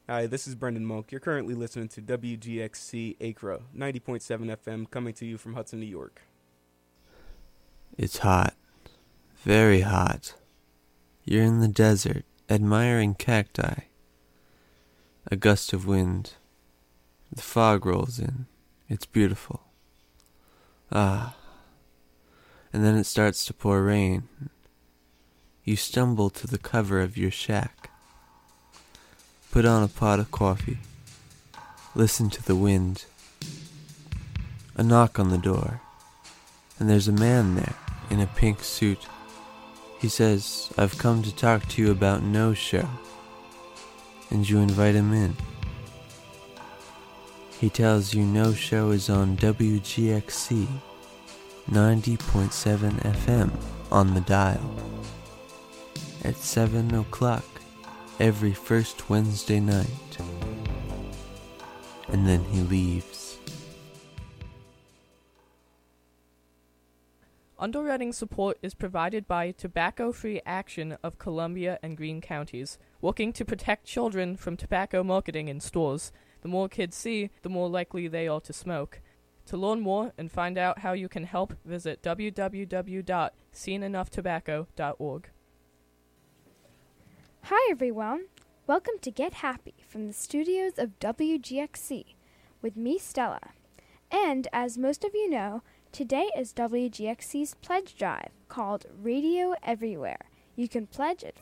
Hi, this is Brendan Monk. You're currently listening to WGXC Acra, 90.7 FM, coming to you from Hudson, New York. It's hot. Very hot. You're in the desert, admiring cacti. A gust of wind. The fog rolls in. It's beautiful. Ah. And then it starts to pour rain. You stumble to the cover of your shack. Put on a pot of coffee. Listen to the wind. A knock on the door. And there's a man there, in a pink suit. He says, "I've come to talk to you about No Show." And you invite him in. He tells you No Show is on WGXC 90.7 FM on the dial at 7 o'clock every first Wednesday night. And then he leaves. Underwriting support is provided by Tobacco Free Action of Columbia and Greene counties, working to protect children from tobacco marketing in stores. The more kids see, the more likely they are to smoke. To learn more and find out how you can help, visit www.seenenouughtobacco.org. Hi everyone, welcome to Get Happy from the studios of WGXC with me, Stella. And as most of you know, today is WGXC's pledge drive called Radio Everywhere. You can pledge at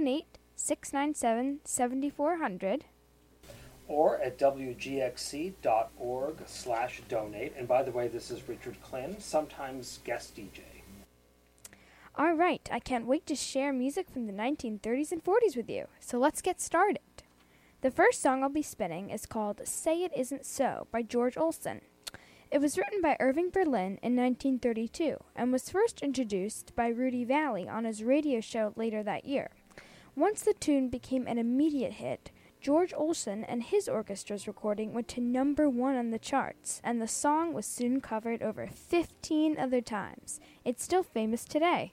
518-697-7400 or at wgxc.org/donate. And by the way, this is Richard Klin, sometimes guest DJ. All right, I can't wait to share music from the 1930s and 40s with you, so let's get started. The first song I'll be spinning is called Say It Isn't So by George Olsen. It was written by Irving Berlin in 1932 and was first introduced by Rudy Valley on his radio show later that year. Once the tune became an immediate hit, George Olsen and his orchestra's recording went to number 1 on the charts, and the song was soon covered over 15 other times. It's still famous today.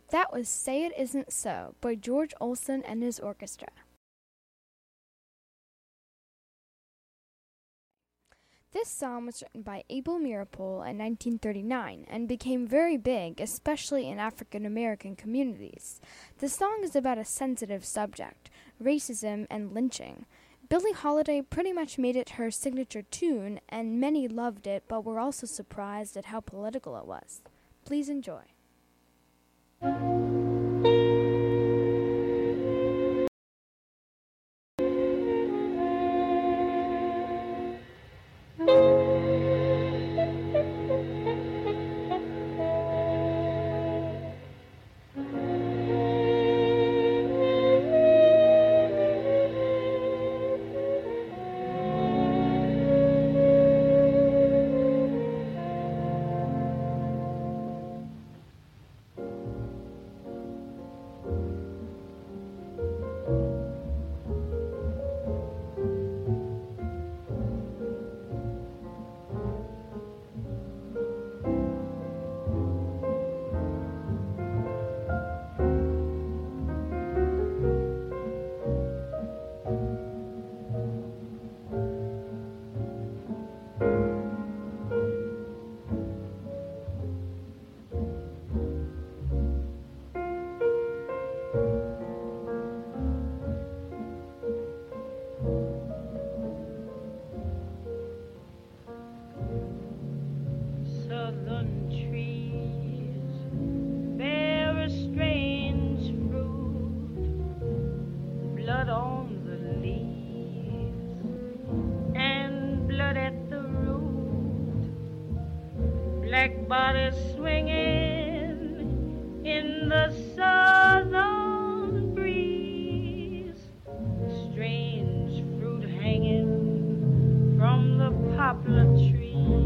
That was Say It Isn't So by George Olson and his orchestra. This song was written by Abel Meeropol in 1939 and became very big, especially in African American communities. The song is about a sensitive subject, racism and lynching. Billie Holiday pretty much made it her signature tune, and many loved it but were also surprised at how political it was. Please enjoy. Black bodies swinging in the southern breeze, strange fruit hanging from the poplar trees.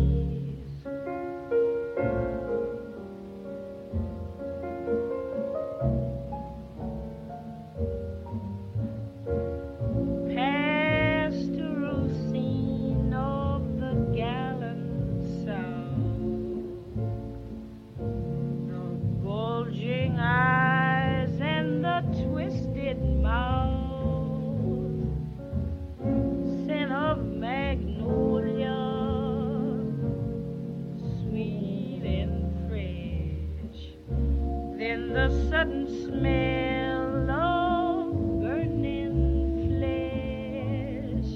Pastoral scene of the gallant South, the bulging eyes and the twisted mouth, scent of magnolia, sweet and fresh, then the sudden smell of burning flesh.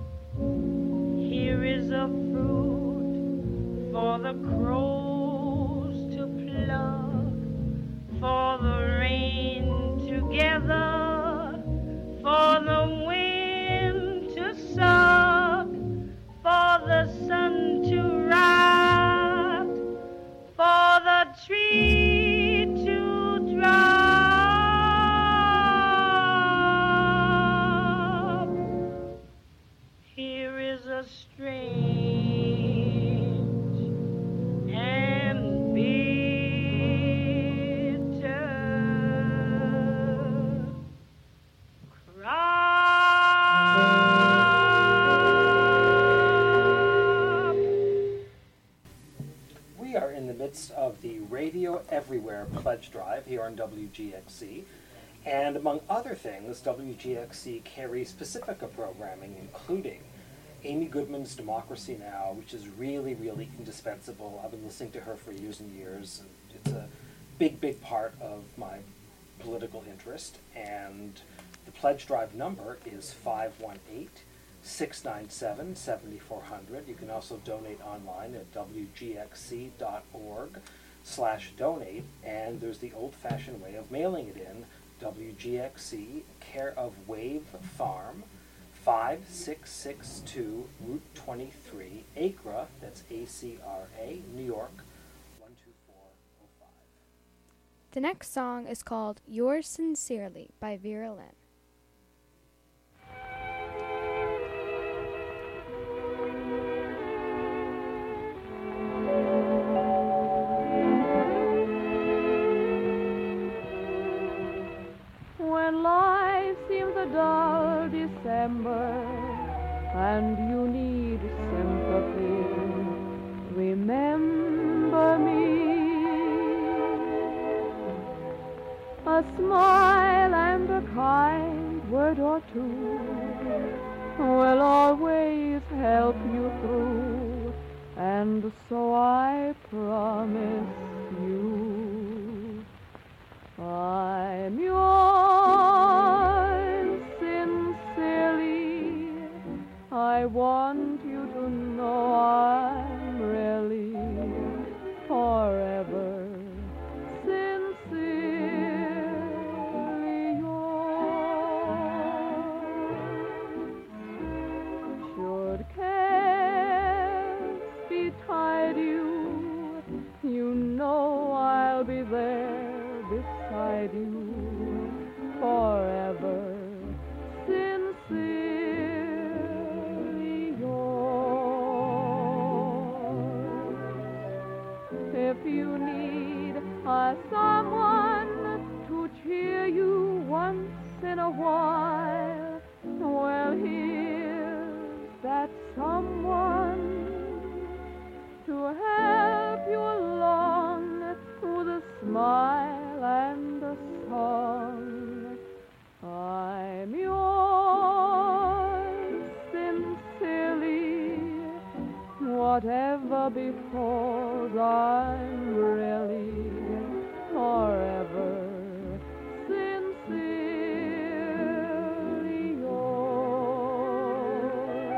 Here is a fruit for the crows to pluck, for the rain to gather, for the wind to suck, for the sun to rock, for the tree to drop. Here is a strange and bitter crop. We are in the midst of the Radio Everywhere pledge drive here on WGXC. And among other things, WGXC carries Pacifica programming, including Amy Goodman's Democracy Now!, which is really, really indispensable. I've been listening to her for years and years, and it's a big, big part of my political interest. And the pledge drive number is 518-697-7400. You can also donate online at wgxc.org/donate, and there's the old-fashioned way of mailing it in, WGXC, care of Wave Farm, 5662 Route 23, Acra, that's ACRA, New York, 12405. The next song is called Yours Sincerely by Vera Lynn. When life seems a dull December and you need sympathy, remember me. a smile and a kind word or two will always help you through, and so I promise you I'm yours sincerely. I want you to know I'm really forever sincerely yours. Should cares betide you, you know I'll be there beside you forever sincerely yours. If you need someone to cheer you once in a while, well, here's that someone to help you along with a smile and a song. I'm yours sincerely. Whatever befalls, I'm really forever sincerely yours.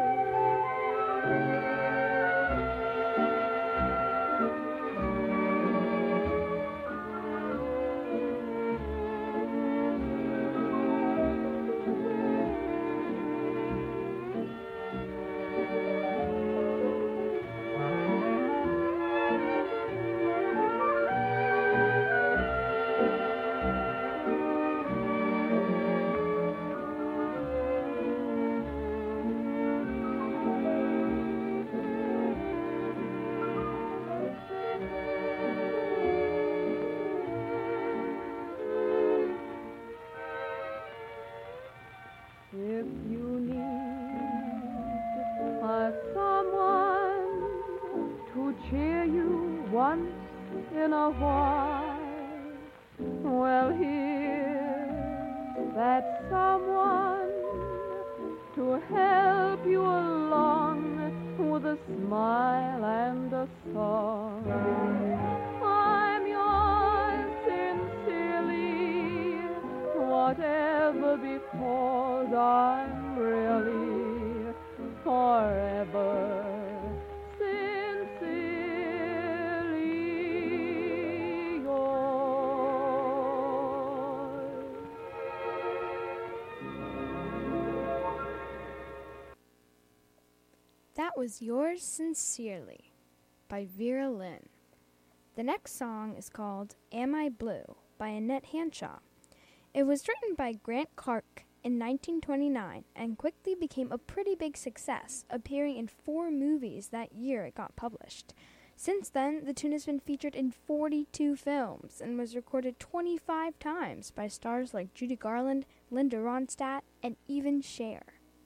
If you need someone to cheer you once in a while, well, here's that someone to help you along with a smile and a song. I'm yours sincerely. Whatever befalls, I'm really forever sincerely yours. That was Yours Sincerely by Vera Lynn. The next song is called Am I Blue by Annette Hanshaw. It was written by Grant Clark in 1929 and quickly became a pretty big success, appearing in 4 movies that year it got published. Since then, the tune has been featured in 42 films and was recorded 25 times by stars like Judy Garland, Linda Ronstadt, and even Cher.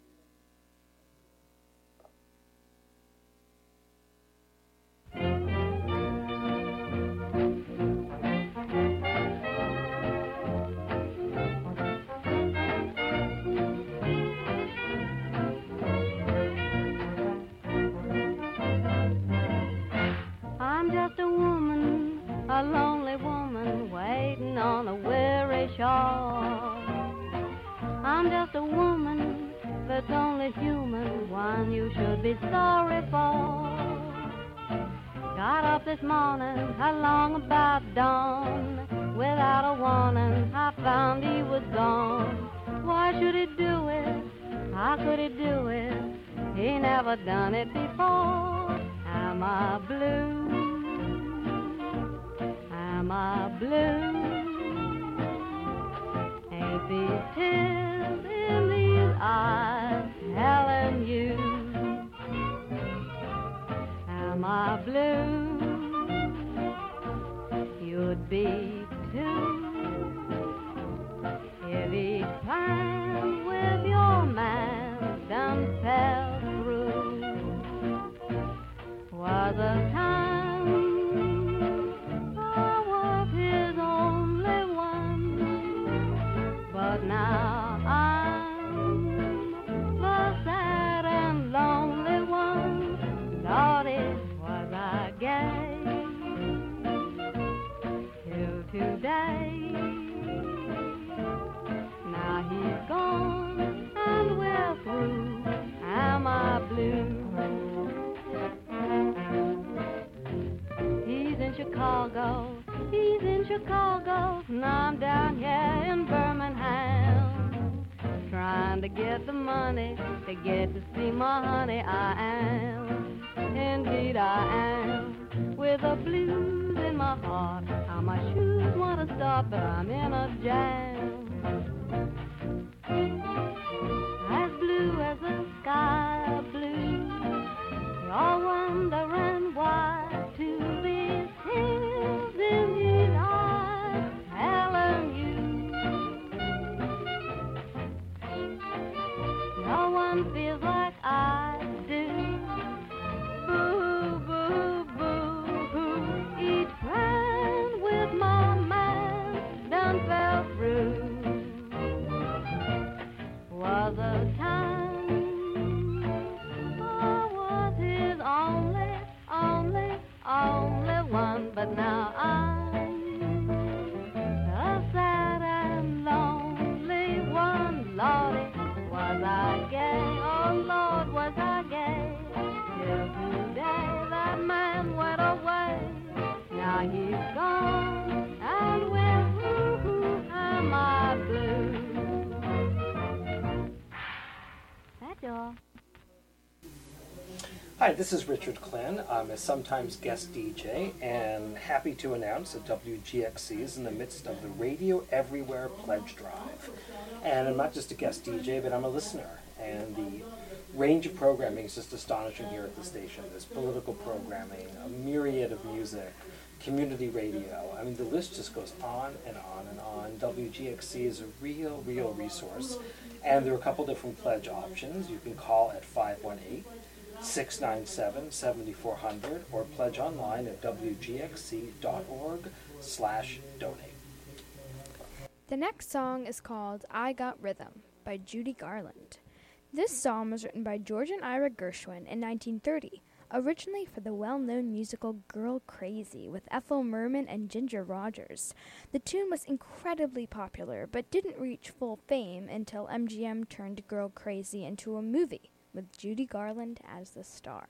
I'm just a woman, a lonely woman, waiting on a weary shore. I'm just a woman that's only human, one you should be sorry for. Got up this morning, along about dawn, without a warning, I found he was gone. Why should he do it? How could he do it? He never done it before. Am I blue? Am I blue? Ain't these tears in these eyes telling you? Am I blue? You'd be too if each time with your man done fell through. Was a time I was his only one. today. Now he's gone and we're through. Am I blue? He's in Chicago, and I'm down here in Birmingham, trying to get the money to get to see my honey. I am, indeed I am, with the blues in my heart. How my shoes want to stop, but I'm in a jam. As blue as the sky blue, you're wondering why to these hills in his eyes, telling you no one feels like I do. Boo, boo, boo, boo. Each friend with my man done fell through. Was a time I was his only one, but now I'm a sad and lonely one. Lordy, was I gay? Oh Lord, was I gay? Till today that man went away. Now he's gone, and with am I blue? That's all. Hi, this is Richard Klin. I'm a sometimes guest DJ and happy to announce that WGXC is in the midst of the Radio Everywhere Pledge Drive. And I'm not just a guest DJ, but I'm a listener. And the range of programming is just astonishing here at the station. There's political programming, a myriad of music, community radio. I mean, the list just goes on and on and on. WGXC is a real resource. And there are a couple different pledge options. You can call at 518-697-7400 or pledge online at wgxc.org/donate. The next song is called I Got Rhythm by Judy Garland. This song was written by George and Ira Gershwin in 1930, originally for the well-known musical Girl Crazy with Ethel Merman and Ginger Rogers. The tune was incredibly popular, but didn't reach full fame until MGM turned Girl Crazy into a movie, with Judy Garland as the star.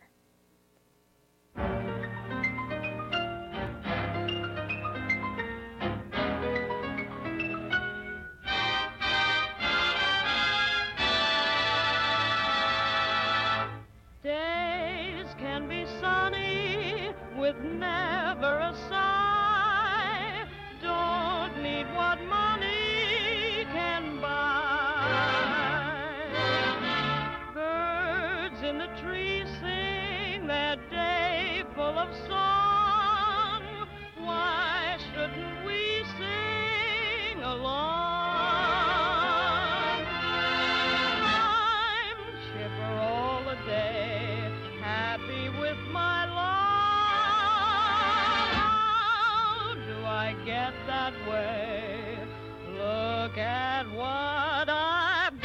Days can be sunny with never a sigh. Don't need what money can buy. Birds in the trees sing their day full of song. Why shouldn't we sing along? I'm chipper all the day, happy with my lot. How do I get that way? Look at what I've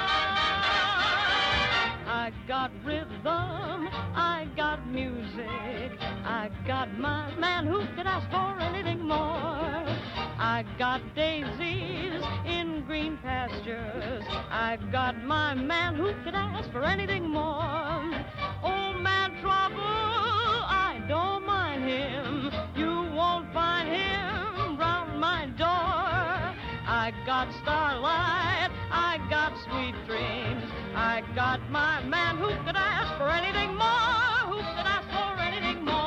got. I got rhythm, I got music, I got my man, who could ask for anything more? I got daisies in green pastures, I got my man, who could ask for anything more? Old man Trouble, I don't mind him, you won't find him round my door. I got starlight, I got sweet dreams, I got my man, who could ask for anything more? Who could ask for anything more?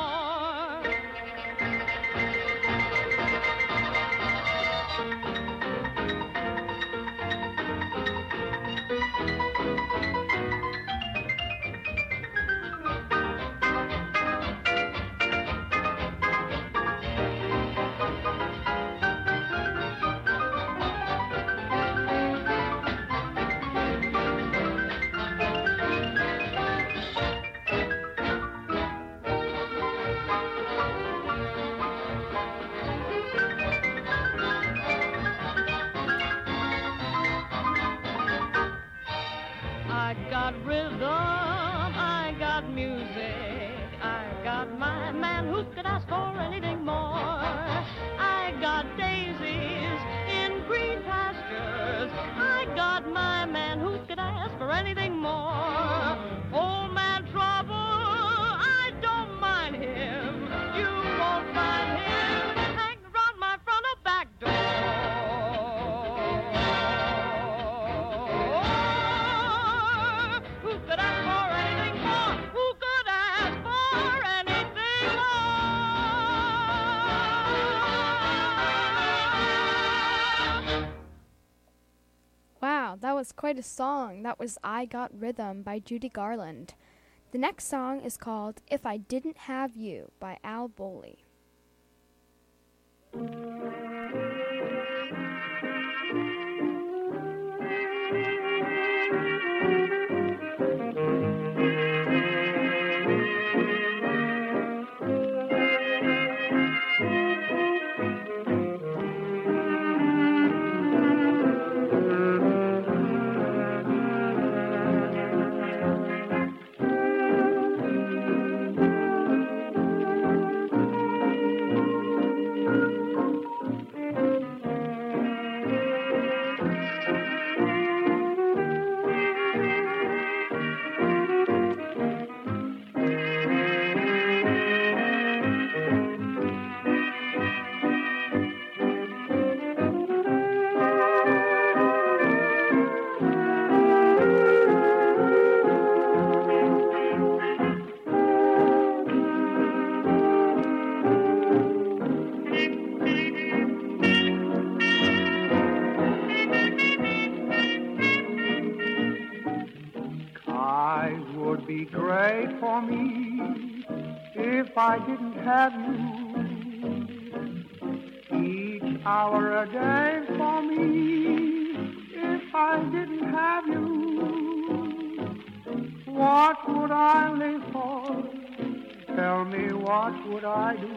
anything more. Old man Trouble, I don't mind him. You won't find him hanging around my front or back door. Who could ask for anything more? Who could ask for anything more? Wow, that was quite a song. That was I Got Rhythm by Judy Garland. The next song is called If I Didn't Have You by Al Bowley. Skies would be gray for me if I didn't have you. Each hour a day for me if I didn't have you. What would I live for? Tell me, what would I do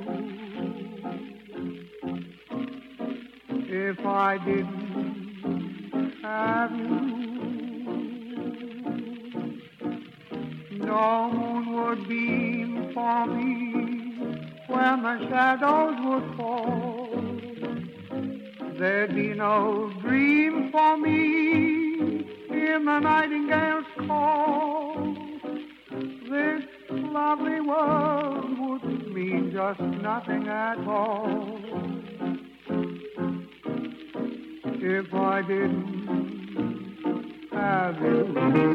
if I didn't have you? No moon would beam for me when the shadows would fall. There'd be no dream for me in the nightingale's call. This lovely world would mean just nothing at all if I didn't have you.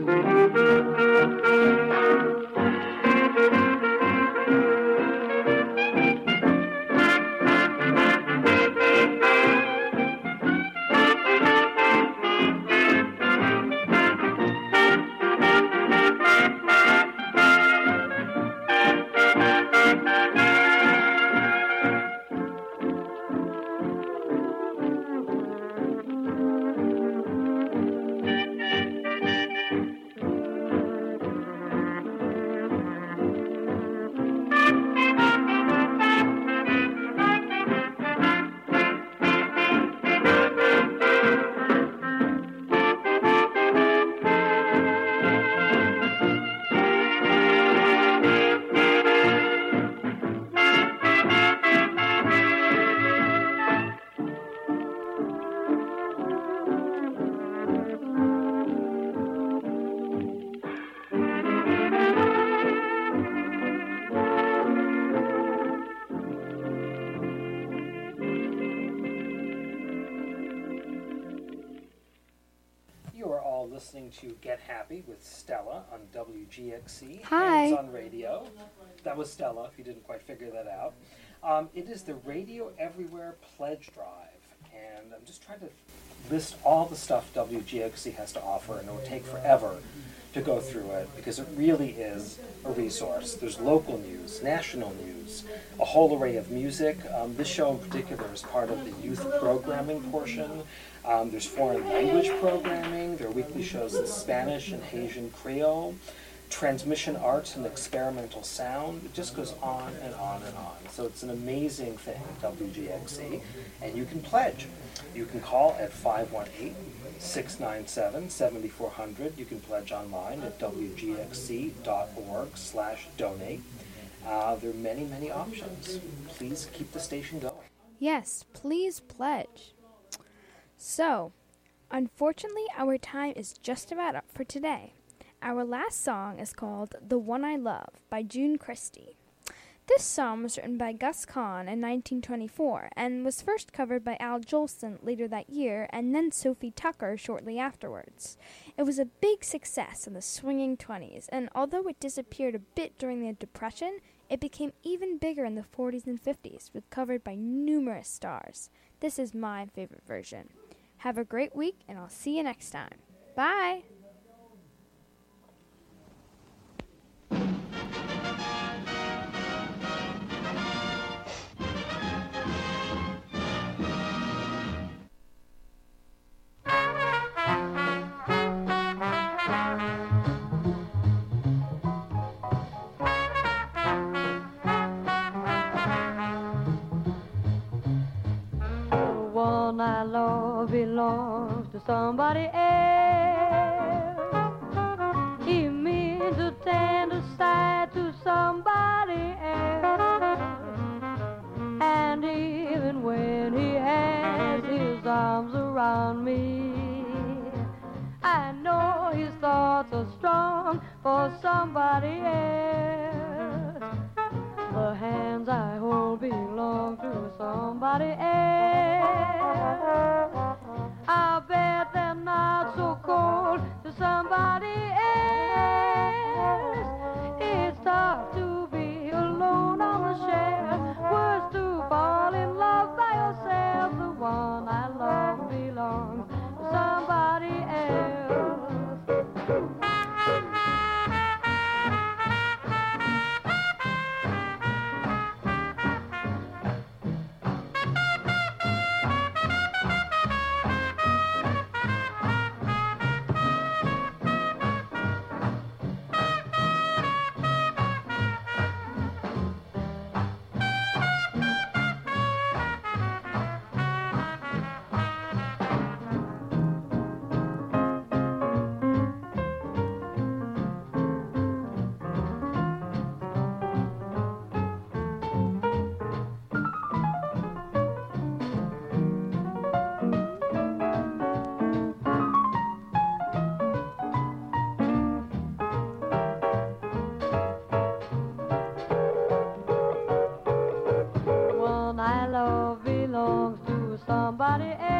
Listening to Get Happy with Stella on WGXC. Hi. Hands on Radio. That was Stella, if you didn't quite figure that out. It is the Radio Everywhere Pledge Drive, and I'm just trying to list all the stuff WGXC has to offer, and it will take forever to go through it because it really is a resource. There's local news, national news, a whole array of music. This show in particular is part of the youth programming portion. There's foreign language programming. There are weekly shows in Spanish and Haitian Creole, transmission arts and experimental sound. It just goes on and on and on. So it's an amazing thing, WGXC, and you can pledge. You can call at 518-697-7400. You can pledge online at wgxc.org/donate. There are many, many options. Please keep the station going. Yes, please pledge. So, Unfortunately, our time is just about up for today. Our last song is called The One I Love by June Christie. This song was written by Gus Kahn in 1924 and was first covered by Al Jolson later that year and then Sophie Tucker shortly afterwards. It was a big success in the swinging 20s, and although it disappeared a bit during the Depression, it became even bigger in the 40s and 50s, with covered by numerous stars. This is my favorite version. Have a great week, and I'll see you next time. Bye! I love belongs to somebody else. He means to tend aside to somebody else. And even when he has his arms around me, I know his thoughts are strong for somebody else. The hands I hold belong to somebody else. I'll bet they're not so cold to somebody else. It's tough to be alone on the shelf, worse to fall in love by yourself. The one I love belongs to somebody else. Somebody else.